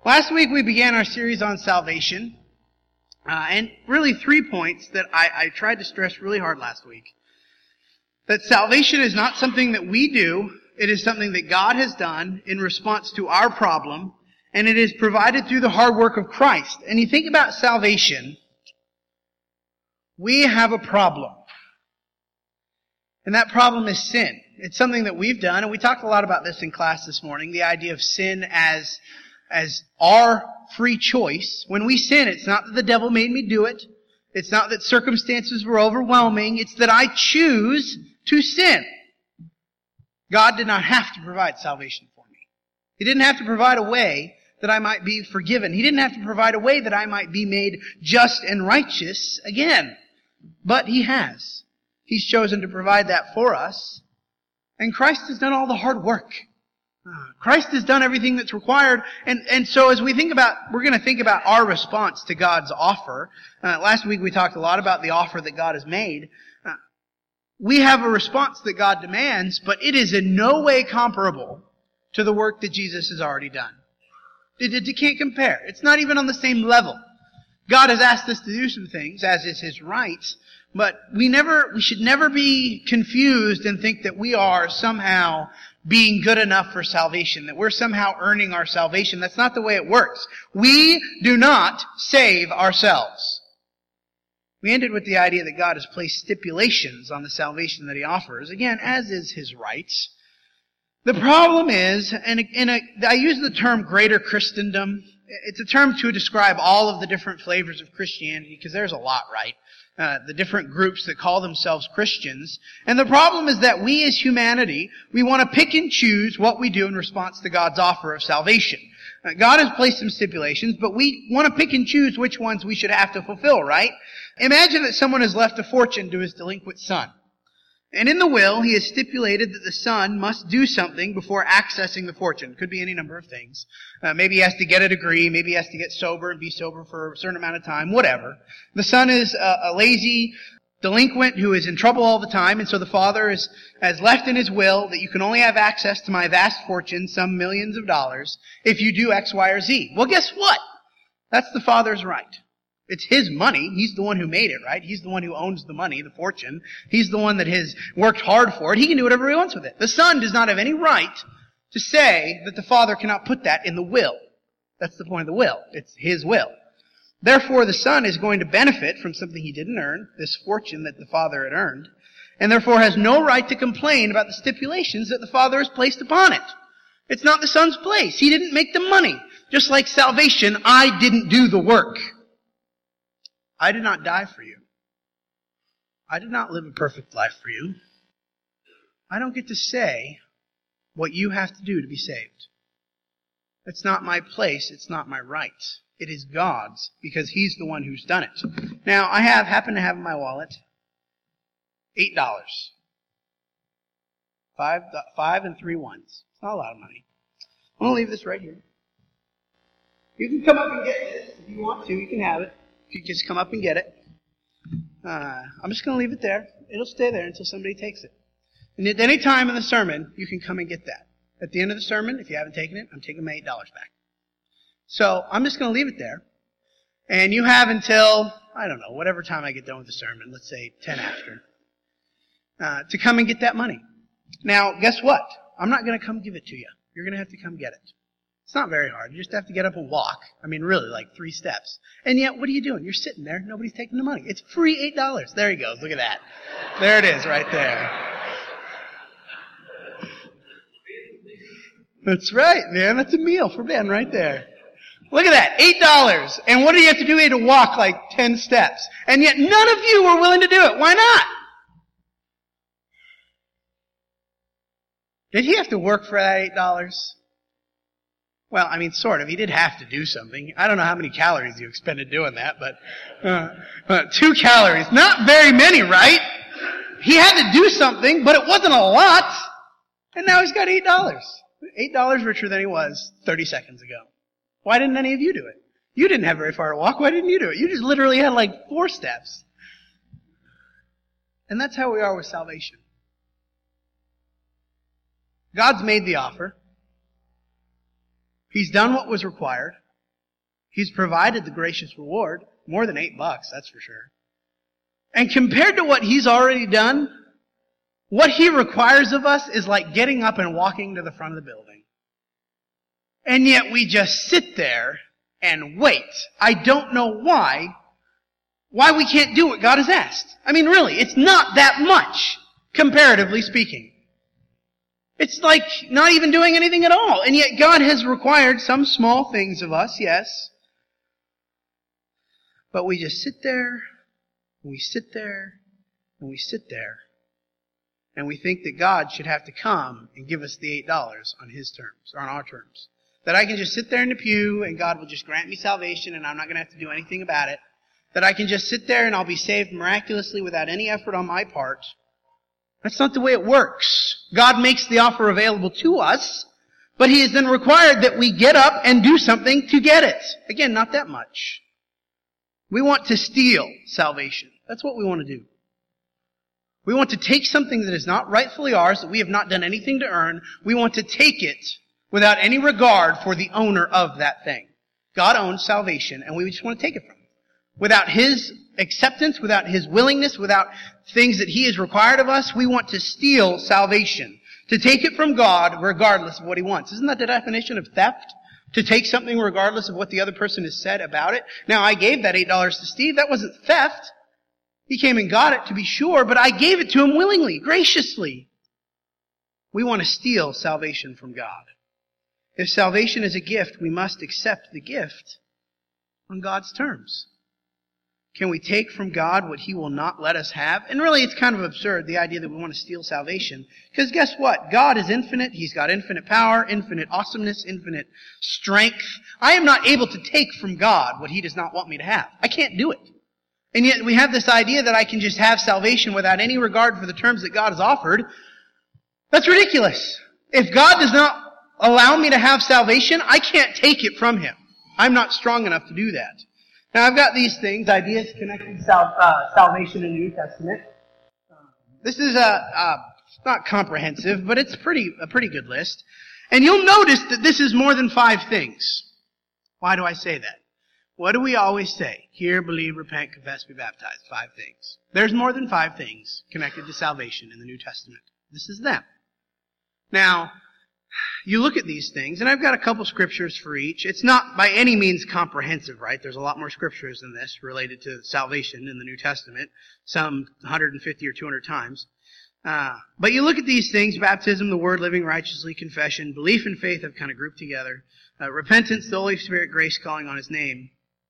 Last week we began our series on salvation, and really 3 points that I tried to stress really hard last week. That salvation is not something that we do, it is something that God has done in response to our problem, and it is provided through the hard work of Christ. And you think about salvation, we have a problem. And that problem is sin. It's something that we've done, and we talked a lot about this in class this morning, the idea of sin as our free choice. When we sin, it's not that the devil made me do it. It's not that circumstances were overwhelming. It's that I choose to sin. God did not have to provide salvation for me. He didn't have to provide a way that I might be forgiven. He didn't have to provide a way that I might be made just and righteous again. But He has. He's chosen to provide that for us. And Christ has done all the hard work. Christ has done everything that's required. And so as we're going to think about our response to God's offer. Last week we talked a lot about the offer that God has made. We have a response that God demands, but it is in no way comparable to the work that Jesus has already done. It can't compare. It's not even on the same level. God has asked us to do some things, as is His right, but we should never be confused and think that we are somehow being good enough for salvation, that we're somehow earning our salvation. That's not the way it works. We do not save ourselves. We ended with the idea that God has placed stipulations on the salvation that He offers, again, as is His rights. The problem is, I use the term greater Christendom. It's a term to describe all of the different flavors of Christianity, because there's a lot, right? The different groups that call themselves Christians. And the problem is that we as humanity, we want to pick and choose what we do in response to God's offer of salvation. God has placed some stipulations, but we want to pick and choose which ones we should have to fulfill, right? Imagine that someone has left a fortune to his delinquent son. And in the will, he has stipulated that the son must do something before accessing the fortune. Could be any number of things. Maybe he has to get a degree. Maybe he has to get sober and be sober for a certain amount of time. Whatever. The son is a lazy delinquent who is in trouble all the time. And so the father has left in his will that you can only have access to my vast fortune, some millions of dollars, if you do X, Y, or Z. Well, guess what? That's the father's right. It's his money. He's the one who made it, right? He's the one who owns the money, the fortune. He's the one that has worked hard for it. He can do whatever he wants with it. The son does not have any right to say that the father cannot put that in the will. That's the point of the will. It's his will. Therefore, the son is going to benefit from something he didn't earn, this fortune that the father had earned, and therefore has no right to complain about the stipulations that the father has placed upon it. It's not the son's place. He didn't make the money. Just like salvation, I didn't do the work. I did not die for you. I did not live a perfect life for you. I don't get to say what you have to do to be saved. It's not my place. It's not my right. It is God's, because He's the one who's done it. Now, I happen to have in my wallet $8. Five and 3 ones. It's not a lot of money. I'm going to leave this right here. You can come up and get this if you want to. You can have it. You just come up and get it. I'm just going to leave it there. It'll stay there until somebody takes it. And at any time in the sermon, you can come and get that. At the end of the sermon, if you haven't taken it, I'm taking my $8 back. So I'm just going to leave it there. And you have until, I don't know, whatever time I get done with the sermon, let's say 10 after, to come and get that money. Now, guess what? I'm not going to come give it to you. You're going to have to come get it. It's not very hard. You just have to get up and walk. I mean, really, like 3 steps. And yet, what are you doing? You're sitting there. Nobody's taking the money. It's free $8. There he goes. Look at that. There it is right there. That's right, man. That's a meal for Ben right there. Look at that. $8. And what do you have to do? You have to walk like 10 steps. And yet, none of you were willing to do it. Why not? Did he have to work for that $8? Well, I mean, sort of. He did have to do something. I don't know how many calories you expended doing that, but 2 calories. Not very many, right? He had to do something, but it wasn't a lot. And now he's got $8. $8 richer than he was 30 seconds ago. Why didn't any of you do it? You didn't have very far to walk. Why didn't you do it? You just literally had like 4 steps. And that's how we are with salvation. God's made the offer. He's done what was required. He's provided the gracious reward. More than $8, that's for sure. And compared to what He's already done, what He requires of us is like getting up and walking to the front of the building. And yet we just sit there and wait. I don't know why we can't do what God has asked. I mean, really, it's not that much, comparatively speaking. It's like not even doing anything at all. And yet God has required some small things of us, yes. But we just sit there, and we sit there, and we sit there. And we think that God should have to come and give us the $8 on His terms, or on our terms. That I can just sit there in the pew, and God will just grant me salvation, and I'm not going to have to do anything about it. That I can just sit there and I'll be saved miraculously without any effort on my part. That's not the way it works. God makes the offer available to us, but He has then required that we get up and do something to get it. Again, not that much. We want to steal salvation. That's what we want to do. We want to take something that is not rightfully ours, that we have not done anything to earn. We want to take it without any regard for the owner of that thing. God owns salvation, and we just want to take it from Him. Without His acceptance, without His willingness, without things that He has required of us, we want to steal salvation. To take it from God regardless of what He wants. Isn't that the definition of theft? To take something regardless of what the other person has said about it? Now, I gave that $8 to Steve. That wasn't theft. He came and got it, to be sure, but I gave it to him willingly, graciously. We want to steal salvation from God. If salvation is a gift, we must accept the gift on God's terms. Can we take from God what He will not let us have? And really, it's kind of absurd, the idea that we want to steal salvation. Because guess what? God is infinite. He's got infinite power, infinite awesomeness, infinite strength. I am not able to take from God what He does not want me to have. I can't do it. And yet we have this idea that I can just have salvation without any regard for the terms that God has offered. That's ridiculous. If God does not allow me to have salvation, I can't take it from Him. I'm not strong enough to do that. Now, I've got these things, ideas connected to salvation in the New Testament. This is not comprehensive, but it's a pretty good list. And you'll notice that this is more than 5 things. Why do I say that? What do we always say? Hear, believe, repent, confess, be baptized. 5 things. There's more than 5 things connected to salvation in the New Testament. This is them. Now, you look at these things, and I've got a couple scriptures for each. It's not by any means comprehensive, right? There's a lot more scriptures than this related to salvation in the New Testament, some 150 or 200 times. But you look at these things, baptism, the Word, living righteously, confession, belief and faith have kind of grouped together, repentance, the Holy Spirit, grace, calling on His name.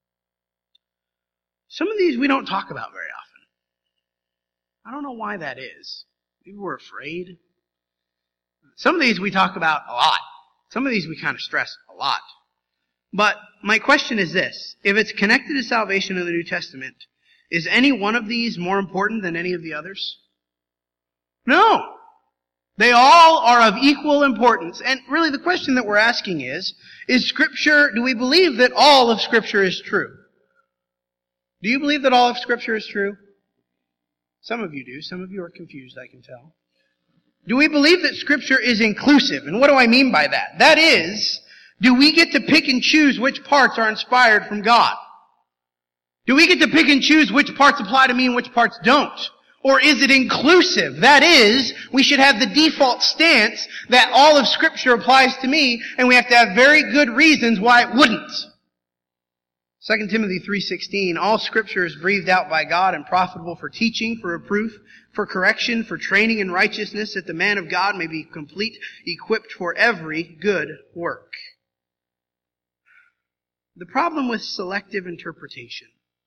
Some of these we don't talk about very often. I don't know why that is. Maybe we're afraid. Some of these we talk about a lot. Some of these we kind of stress a lot. But my question is this. If it's connected to salvation in the New Testament, is any one of these more important than any of the others? No. They all are of equal importance. And really the question that we're asking is Scripture, do we believe that all of Scripture is true? Do you believe that all of Scripture is true? Some of you do. Some of you are confused, I can tell. Do we believe that Scripture is inclusive? And what do I mean by that? That is, do we get to pick and choose which parts are inspired from God? Do we get to pick and choose which parts apply to me and which parts don't? Or is it inclusive? That is, we should have the default stance that all of Scripture applies to me, and we have to have very good reasons why it wouldn't. 2 Timothy 3:16, all Scripture is breathed out by God and profitable for teaching, for reproof, for correction, for training in righteousness, that the man of God may be complete, equipped for every good work. The problem with selective interpretation.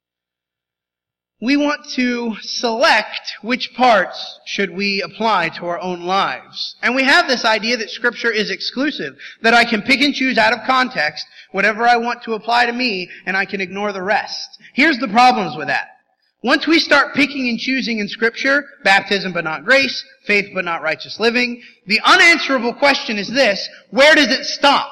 We want to select which parts should we apply to our own lives. And we have this idea that Scripture is exclusive, that I can pick and choose out of context whatever I want to apply to me, and I can ignore the rest. Here's the problems with that. Once we start picking and choosing in Scripture, baptism but not grace, faith but not righteous living, the unanswerable question is this: where does it stop?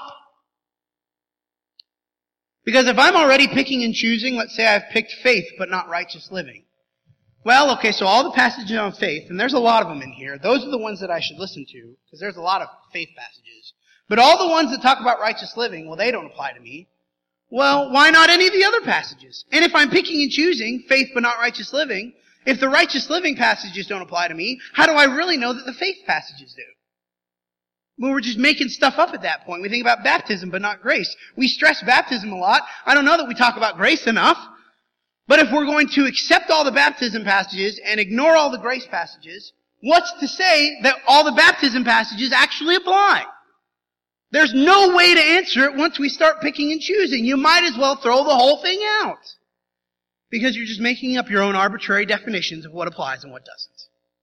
Because if I'm already picking and choosing, let's say I've picked faith but not righteous living. Well, okay, so all the passages on faith, and there's a lot of them in here, those are the ones that I should listen to, because there's a lot of faith passages. But all the ones that talk about righteous living, well, they don't apply to me. Well, why not any of the other passages? And if I'm picking and choosing faith but not righteous living, if the righteous living passages don't apply to me, how do I really know that the faith passages do? Well, we're just making stuff up at that point. We think about baptism but not grace. We stress baptism a lot. I don't know that we talk about grace enough. But if we're going to accept all the baptism passages and ignore all the grace passages, what's to say that all the baptism passages actually apply? There's no way to answer it once we start picking and choosing. You might as well throw the whole thing out. Because you're just making up your own arbitrary definitions of what applies and what doesn't.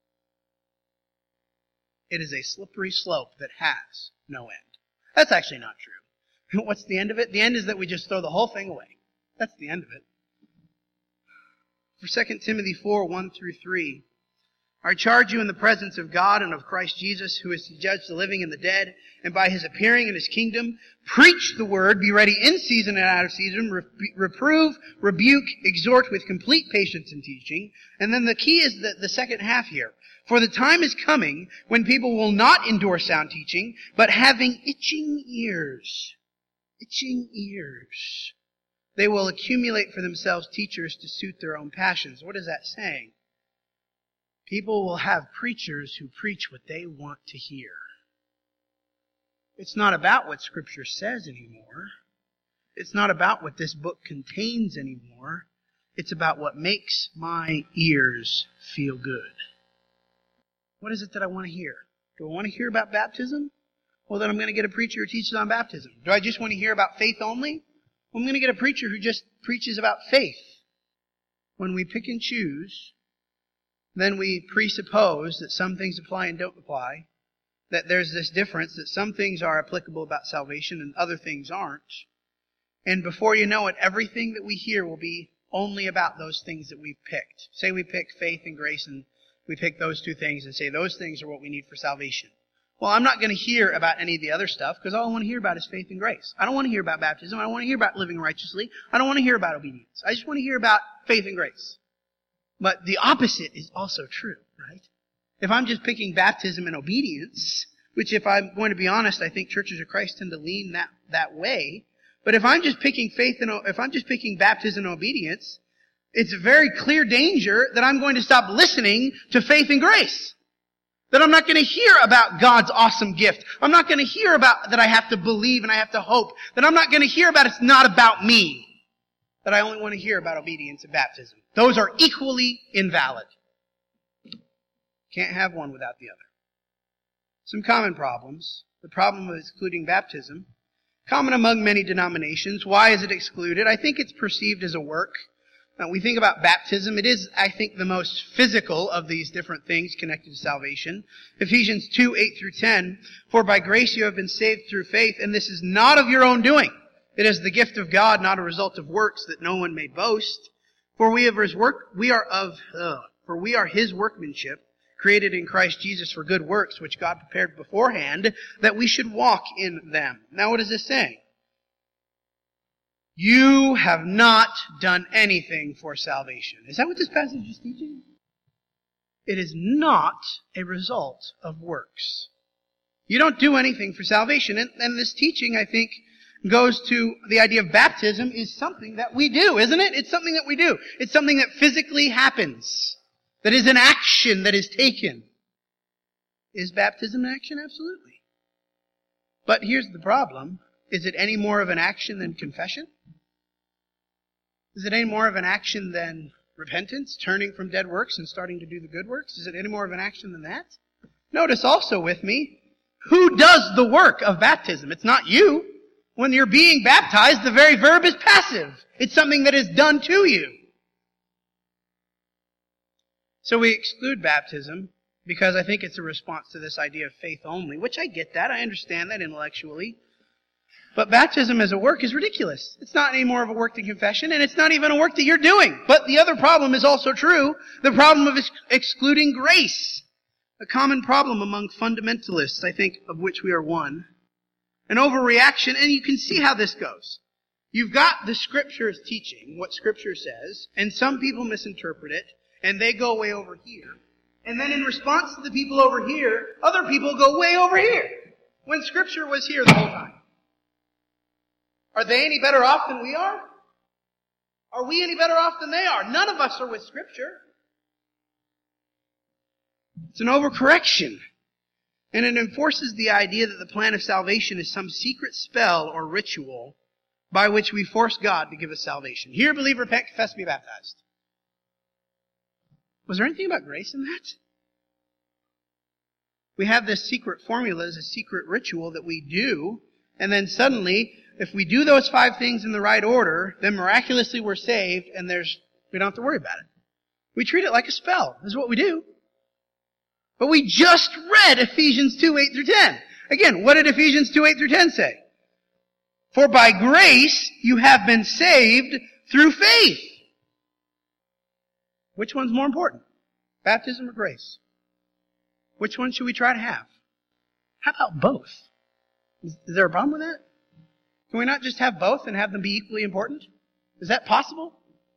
It is a slippery slope that has no end. That's actually not true. What's the end of it? The end is that we just throw the whole thing away. That's the end of it. For 2 Timothy 4, 1 through 3, I charge you in the presence of God and of Christ Jesus, who is to judge the living and the dead, and by his appearing in his kingdom, preach the word, be ready in season and out of season, reprove, rebuke, exhort with complete patience and teaching. And then the key is the second half here. For the time is coming when people will not endure sound teaching, but having itching ears, they will accumulate for themselves teachers to suit their own passions. What is that saying? People will have preachers who preach what they want to hear. It's not about what Scripture says anymore. It's not about what this book contains anymore. It's about what makes my ears feel good. What is it that I want to hear? Do I want to hear about baptism? Well, then I'm going to get a preacher who teaches on baptism. Do I just want to hear about faith only? Well, I'm going to get a preacher who just preaches about faith. When we pick and choose, then we presuppose that some things apply and don't apply, that there's this difference, that some things are applicable about salvation and other things aren't. And before you know it, everything that we hear will be only about those things that we've picked. Say we pick faith and grace and we pick those two things and say those things are what we need for salvation. Well, I'm not going to hear about any of the other stuff because all I want to hear about is faith and grace. I don't want to hear about baptism. I don't want to hear about living righteously. I don't want to hear about obedience. I just want to hear about faith and grace. But the opposite is also true, right? If I'm just picking baptism and obedience, which if I'm going to be honest, I think churches of Christ tend to lean that way. But if I'm just picking if I'm just picking baptism and obedience, it's a very clear danger that I'm going to stop listening to faith and grace. That I'm not going to hear about God's awesome gift. I'm not going to hear about that I have to believe and I have to hope. That I'm not going to hear about it's not about me. That I only want to hear about obedience and baptism. Those are equally invalid. Can't have one without the other. Some common problems. The problem of excluding baptism. Common among many denominations. Why is it excluded? I think it's perceived as a work. We think about baptism. It is, I think, the most physical of these different things connected to salvation. Ephesians 2, 8 through 10. For by grace you have been saved through faith, and this is not of your own doing. It is the gift of God, not a result of works, that no one may boast. For we are his workmanship, created in Christ Jesus for good works, which God prepared beforehand, that we should walk in them. Now what is this saying? You have not done anything for salvation. Is that what this passage is teaching? It is not a result of works. You don't do anything for salvation. And this teaching, I think, goes to the idea of baptism is something that we do, isn't it? It's something that we do. It's something that physically happens. That is an action that is taken. Is baptism an action? Absolutely. But here's the problem. Is it any more of an action than confession? Is it any more of an action than repentance, turning from dead works and starting to do the good works? Is it any more of an action than that? Notice also with me, who does the work of baptism? It's not you. When you're being baptized, the very verb is passive. It's something that is done to you. So we exclude baptism because I think it's a response to this idea of faith only, which I get that. I understand that intellectually. But baptism as a work is ridiculous. It's not any more of a work than confession, and it's not even a work that you're doing. But the other problem is also true, the problem of excluding grace. A common problem among fundamentalists, I think, of which we are one. An overreaction, and you can see how this goes. You've got the Scriptures teaching what Scripture says, and some people misinterpret it, and they go way over here. And then in response to the people over here, other people go way over here, when Scripture was here the whole time. Are they any better off than we are? Are we any better off than they are? None of us are with Scripture. It's an overcorrection. And it enforces the idea that the plan of salvation is some secret spell or ritual by which we force God to give us salvation. Hear, believe, repent, confess, be baptized. Was there anything about grace in that? We have this secret formula as a secret ritual that we do, and then suddenly, if we do those 5 things in the right order, then miraculously we're saved, and we don't have to worry about it. We treat it like a spell. This is what we do. But we just read Ephesians 2, 8 through 10. Again, what did Ephesians 2, 8 through 10 say? For by grace you have been saved through faith. Which one's more important? Baptism or grace? Which one should we try to have? How about both? Is there a problem with that? Can we not just have both and have them be equally important? Is that possible?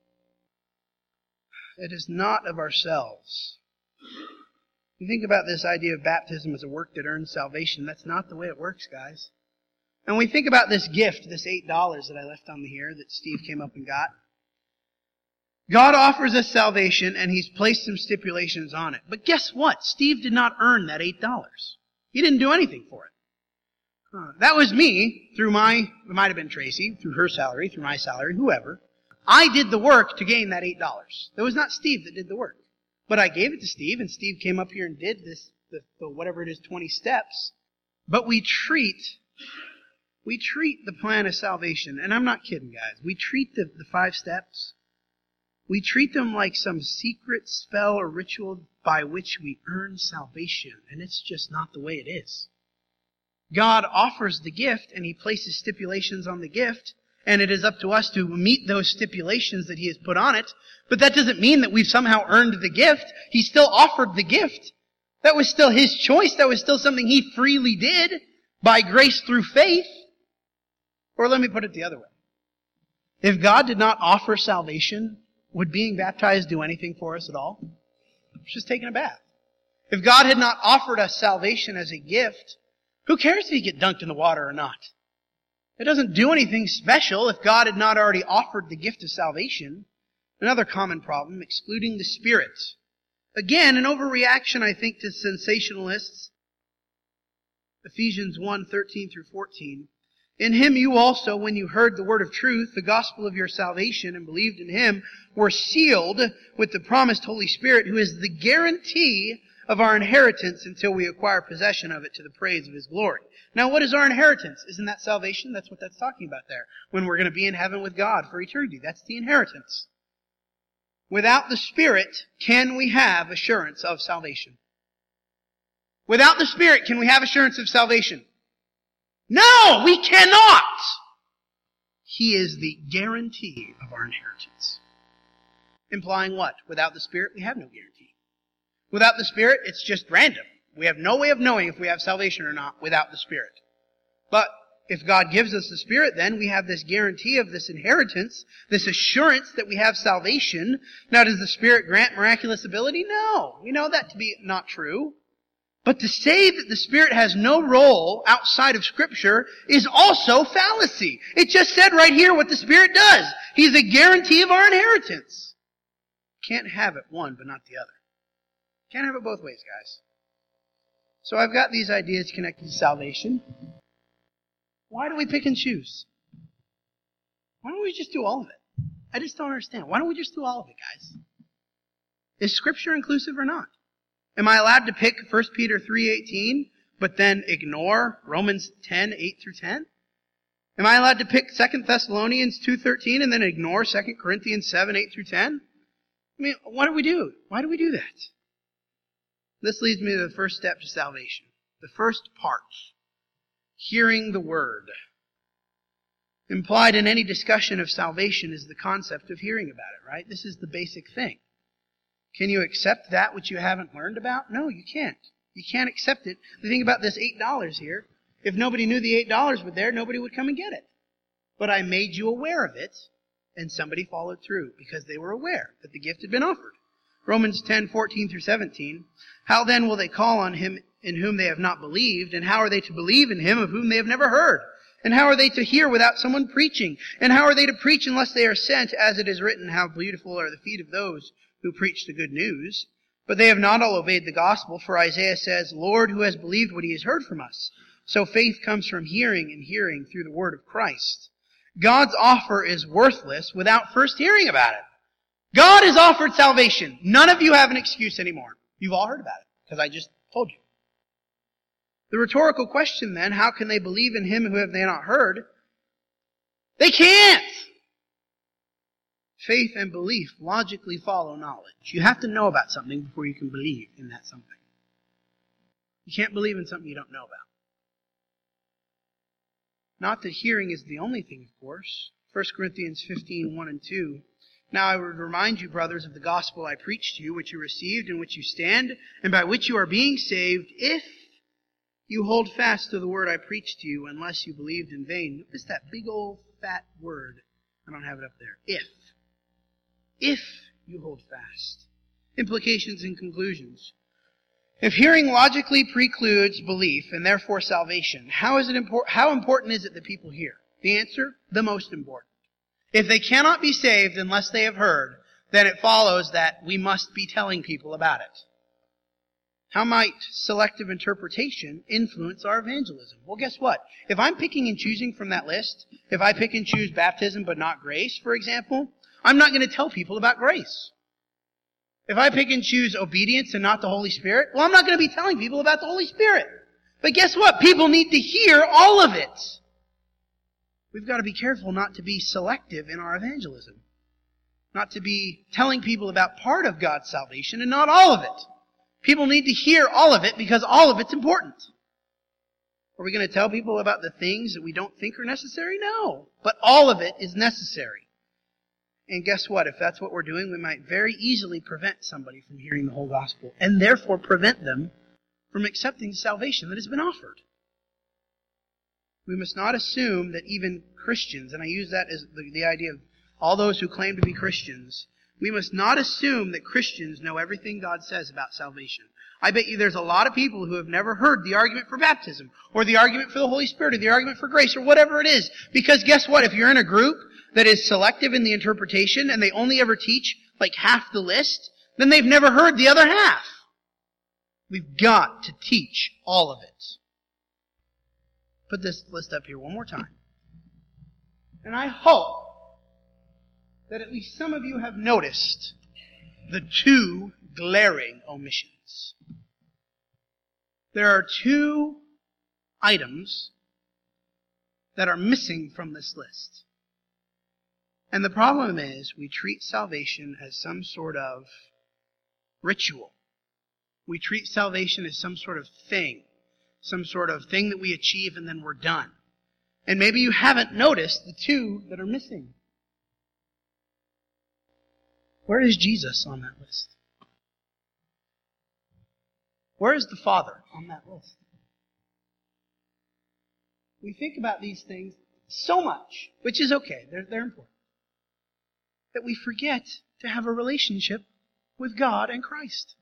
It is not of ourselves. You think about this idea of baptism as a work that earns salvation. That's not the way it works, guys. And we think about this gift, this $8 that I left on here that Steve came up and got. God offers us salvation, and He's placed some stipulations on it. But guess what? Steve did not earn that $8. He didn't do anything for it. That was me, it might have been Tracy, through her salary, through my salary, whoever. I did the work to gain that $8. It was not Steve that did the work. But I gave it to Steve, and Steve came up here and did this, the whatever it is, 20 steps. But we treat the plan of salvation, and I'm not kidding, guys. We treat the 5 steps. We treat them like some secret spell or ritual by which we earn salvation, and it's just not the way it is. God offers the gift, and He places stipulations on the gift, and it is up to us to meet those stipulations that He has put on it. But that doesn't mean that we've somehow earned the gift. He still offered the gift. That was still His choice. That was still something He freely did by grace through faith. Or let me put it the other way. If God did not offer salvation, would being baptized do anything for us at all? It's just taking a bath. If God had not offered us salvation as a gift, who cares if you get dunked in the water or not? It doesn't do anything special if God had not already offered the gift of salvation. Another common problem, excluding the Spirit. Again, an overreaction, I think, to sensationalists. Ephesians 1, 13 through 14. In Him you also, when you heard the word of truth, the gospel of your salvation, and believed in Him, were sealed with the promised Holy Spirit, who is the guarantee of our inheritance until we acquire possession of it to the praise of His glory. Now, what is our inheritance? Isn't that salvation? That's what that's talking about there. When we're going to be in heaven with God for eternity. That's the inheritance. Without the Spirit, can we have assurance of salvation? Without the Spirit, can we have assurance of salvation? No, we cannot! He is the guarantee of our inheritance. Implying what? Without the Spirit, we have no guarantee. Without the Spirit, it's just random. We have no way of knowing if we have salvation or not without the Spirit. But if God gives us the Spirit, then we have this guarantee of this inheritance, this assurance that we have salvation. Now, does the Spirit grant miraculous ability? No. We know that to be not true. But to say that the Spirit has no role outside of Scripture is also fallacy. It just said right here what the Spirit does. He's a guarantee of our inheritance. Can't have it one, but not the other. Can't have it both ways, guys. So I've got these ideas connected to salvation. Why do we pick and choose? Why don't we just do all of it? I just don't understand. Why don't we just do all of it, guys? Is Scripture inclusive or not? Am I allowed to pick 1 Peter 3:18, but then ignore Romans 10, 8 through 10? Am I allowed to pick 2 Thessalonians 2:13 and then ignore 2 Corinthians 7, 8 through 10? I mean, what do we do? Why do we do that? This leads me to the first step to salvation. The first part. Hearing the Word. Implied in any discussion of salvation is the concept of hearing about it, right? This is the basic thing. Can you accept that which you haven't learned about? No, you can't. You can't accept it. The thing about this $8 here, if nobody knew the $8 was there, nobody would come and get it. But I made you aware of it, and somebody followed through because they were aware that the gift had been offered. Romans 10, 14 through 17. How then will they call on Him in whom they have not believed? And how are they to believe in Him of whom they have never heard? And how are they to hear without someone preaching? And how are they to preach unless they are sent? As it is written, how beautiful are the feet of those who preach the good news. But they have not all obeyed the gospel, for Isaiah says, Lord, who has believed what he has heard from us? So faith comes from hearing, and hearing through the word of Christ. God's offer is worthless without first hearing about it. God has offered salvation. None of you have an excuse anymore. You've all heard about it, because I just told you. The rhetorical question then, how can they believe in him who have they not heard? They can't! Faith and belief logically follow knowledge. You have to know about something before you can believe in that something. You can't believe in something you don't know about. Not that hearing is the only thing, of course. 1 Corinthians 15, 1 and 2. Now I would remind you, brothers, of the gospel I preached to you, which you received, in which you stand, and by which you are being saved, if you hold fast to the word I preached to you, unless you believed in vain. Notice that big old fat word. I don't have it up there. If. If you hold fast. Implications and conclusions. If hearing logically precludes belief and therefore salvation, how important is it that people hear? The answer, the most important. If they cannot be saved unless they have heard, then it follows that we must be telling people about it. How might selective interpretation influence our evangelism? Well, guess what? If I'm picking and choosing from that list, if I pick and choose baptism but not grace, for example, I'm not going to tell people about grace. If I pick and choose obedience and not the Holy Spirit, well, I'm not going to be telling people about the Holy Spirit. But guess what? People need to hear all of it. We've got to be careful not to be selective in our evangelism. Not to be telling people about part of God's salvation and not all of it. People need to hear all of it because all of it's important. Are we going to tell people about the things that we don't think are necessary? No. But all of it is necessary. And guess what? If that's what we're doing, we might very easily prevent somebody from hearing the whole gospel and therefore prevent them from accepting the salvation that has been offered. We must not assume that even Christians, and I use that as the idea of all those who claim to be Christians, we must not assume that Christians know everything God says about salvation. I bet you there's a lot of people who have never heard the argument for baptism, or the argument for the Holy Spirit, or the argument for grace, or whatever it is. Because guess what? If you're in a group that is selective in the interpretation, and they only ever teach like half the list, then they've never heard the other half. We've got to teach all of it. Put this list up here one more time. And I hope that at least some of you have noticed the two glaring omissions. There are two items that are missing from this list. And the problem is we treat salvation as some sort of ritual. We treat salvation as some sort of thing that we achieve and then we're done. And maybe you haven't noticed the two that are missing. Where is Jesus on that list? Where is the Father on that list? We think about these things so much, which is okay, they're important, that we forget to have a relationship with God and Christ.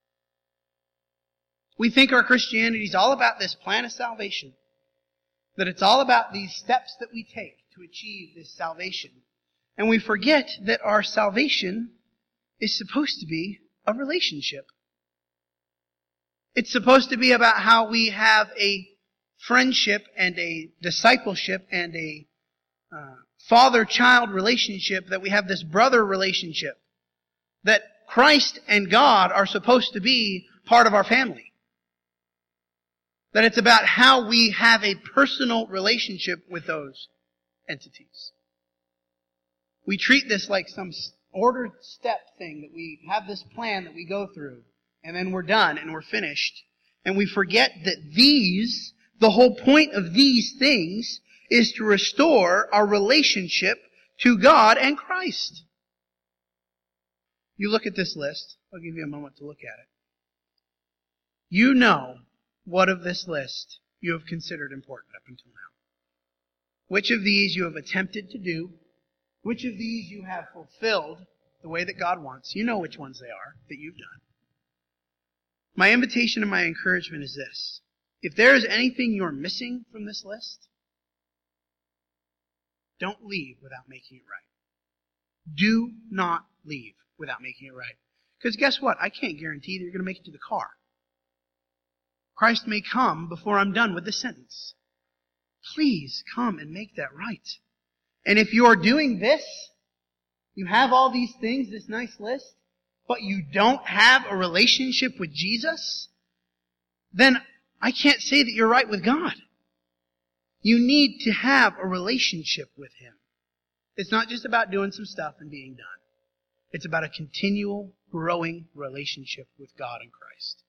We think our Christianity is all about this plan of salvation, that it's all about these steps that we take to achieve this salvation. And we forget that our salvation is supposed to be a relationship. It's supposed to be about how we have a friendship and a discipleship and a father-child relationship, that we have this brother relationship, that Christ and God are supposed to be part of our family. That it's about how we have a personal relationship with those entities. We treat this like some ordered step thing, that we have this plan that we go through, and then we're done and we're finished. And we forget that the whole point of these things is to restore our relationship to God and Christ. You look at this list. I'll give you a moment to look at it. You know what of this list you have considered important up until now. Which of these you have attempted to do. Which of these you have fulfilled the way that God wants. You know which ones they are that you've done. My invitation and my encouragement is this. If there is anything you're missing from this list, don't leave without making it right. Do not leave without making it right. Because guess what? I can't guarantee that you're going to make it to the car. Christ may come before I'm done with the sentence. Please come and make that right. And if you're doing this, you have all these things, this nice list, but you don't have a relationship with Jesus, then I can't say that you're right with God. You need to have a relationship with Him. It's not just about doing some stuff and being done. It's about a continual, growing relationship with God and Christ.